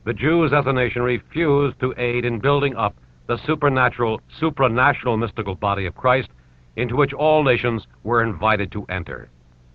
The Jews as a nation refused to aid in building up the supernatural, supranational mystical body of Christ into which all nations were invited to enter.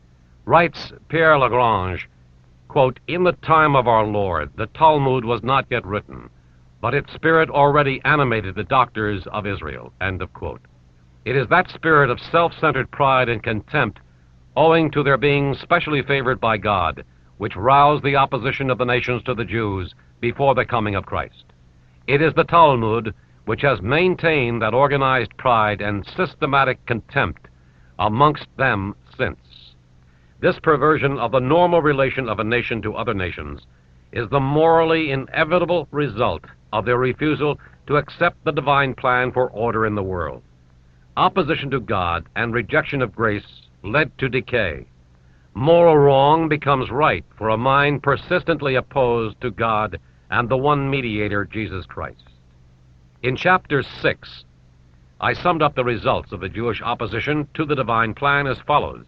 Writes Pierre Lagrange, quote, "In the time of our Lord, the Talmud was not yet written, but its spirit already animated the doctors of Israel," end of quote. It is that spirit of self-centered pride and contempt, owing to their being specially favored by God, which roused the opposition of the nations to the Jews before the coming of Christ. It is the Talmud which has maintained that organized pride and systematic contempt amongst them since. This perversion of the normal relation of a nation to other nations is the morally inevitable result of their refusal to accept the divine plan for order in the world. Opposition to God and rejection of grace led to decay. Moral wrong becomes right for a mind persistently opposed to God and the one mediator, Jesus Christ. In chapter 6, I summed up the results of the Jewish opposition to the divine plan as follows.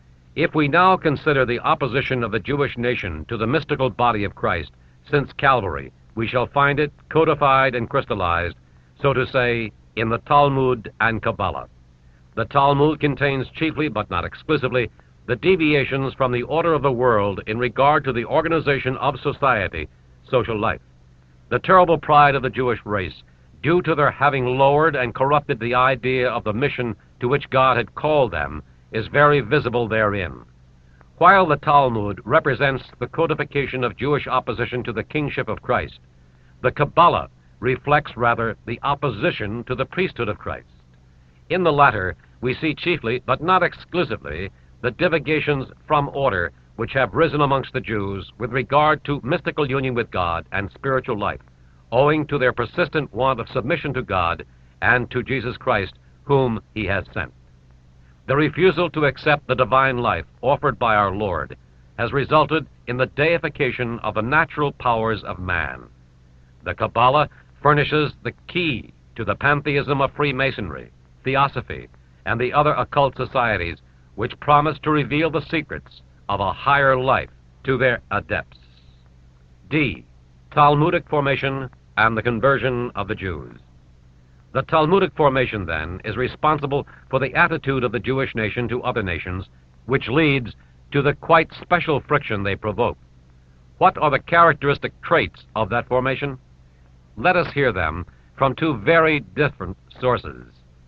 If we now consider the opposition of the Jewish nation to the mystical body of Christ since Calvary, we shall find it codified and crystallized, so to say, in the Talmud and Kabbalah. The Talmud contains chiefly, but not exclusively, the deviations from the order of the world in regard to the organization of society, social life. The terrible pride of the Jewish race, due to their having lowered and corrupted the idea of the mission to which God had called them, is very visible therein. While the Talmud represents the codification of Jewish opposition to the kingship of Christ, the Kabbalah reflects rather the opposition to the priesthood of Christ. In the latter, we see chiefly, but not exclusively, the divagations from order which have risen amongst the Jews with regard to mystical union with God and spiritual life, owing to their persistent want of submission to God and to Jesus Christ, whom he has sent. The refusal to accept the divine life offered by our Lord has resulted in the deification of the natural powers of man. The Kabbalah furnishes the key to the pantheism of Freemasonry, Theosophy, and the other occult societies which promise to reveal the secrets of a higher life to their adepts. D. Talmudic formation and the conversion of the Jews. The Talmudic formation, then, is responsible for the attitude of the Jewish nation to other nations, which leads to the quite special friction they provoke. What are the characteristic traits of that formation? Let us hear them from two very different sources.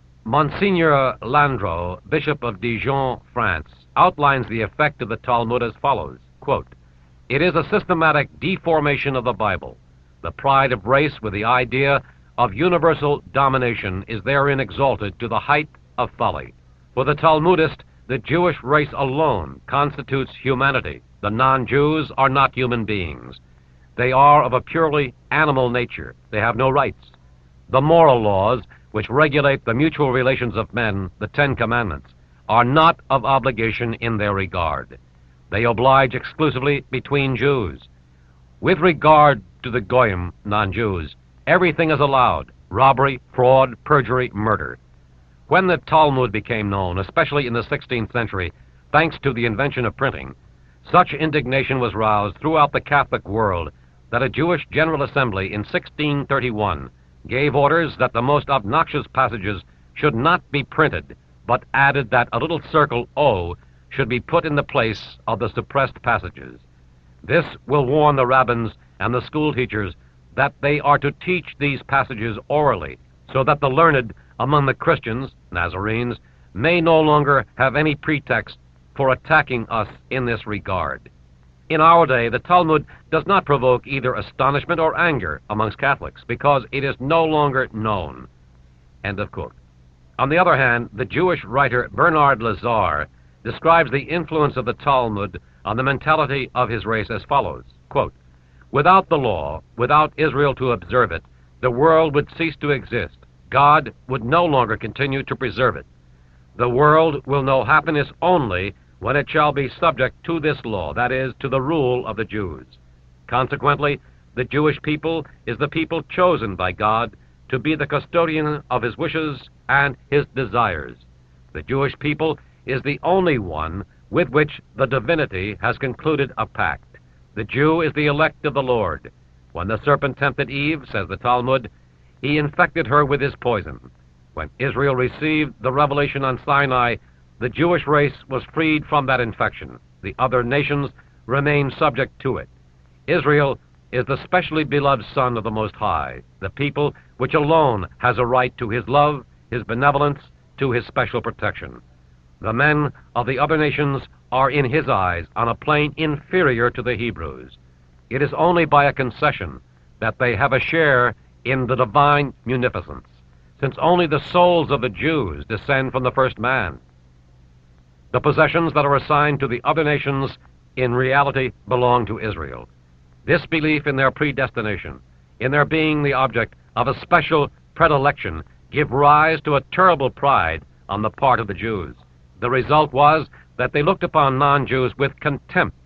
Monsignor Landreau, Bishop of Dijon, France, outlines the effect of the Talmud as follows, quote, "It is a systematic deformation of the Bible. The pride of race with the idea of universal domination is therein exalted to the height of folly. For the Talmudist, the Jewish race alone constitutes humanity. The non-Jews are not human beings. They are of a purely animal nature. They have no rights. The moral laws, which regulate the mutual relations of men, the Ten Commandments, are not of obligation in their regard. They oblige exclusively between Jews. With regard to the Goyim, non-Jews, everything is allowed: robbery, fraud, perjury, murder." When the Talmud became known, especially in the 16th century, thanks to the invention of printing, such indignation was roused throughout the Catholic world that a Jewish General Assembly in 1631 gave orders that the most obnoxious passages should not be printed, but added that a little circle O should be put in the place of the suppressed passages. This will warn the rabbins and the school teachers that they are to teach these passages orally, so that the learned among the Christians, Nazarenes, may no longer have any pretext for attacking us in this regard. In our day, the Talmud does not provoke either astonishment or anger amongst Catholics, because it is no longer known. End of quote. On the other hand, the Jewish writer Bernard Lazare describes the influence of the Talmud on the mentality of his race as follows, quote, "Without the law, without Israel to observe it, the world would cease to exist. God would no longer continue to preserve it. The world will know happiness only when it shall be subject to this law, that is, to the rule of the Jews. Consequently, the Jewish people is the people chosen by God to be the custodian of his wishes and his desires. The Jewish people is the only one with which the divinity has concluded a pact. The Jew is the elect of the Lord. When the serpent tempted Eve, says the Talmud, he infected her with his poison. When Israel received the revelation on Sinai, the Jewish race was freed from that infection. The other nations remained subject to it. Israel is the specially beloved Son of the Most High, the people which alone has a right to his love, his benevolence, to his special protection. The men of the other nations are in his eyes on a plane inferior to the Hebrews. It is only by a concession that they have a share in the divine munificence, since only the souls of the Jews descend from the first man. The possessions that are assigned to the other nations in reality belong to Israel. This belief in their predestination, in their being the object of a special predilection, give rise to a terrible pride on the part of the Jews. The result was that they looked upon non-Jews with contempt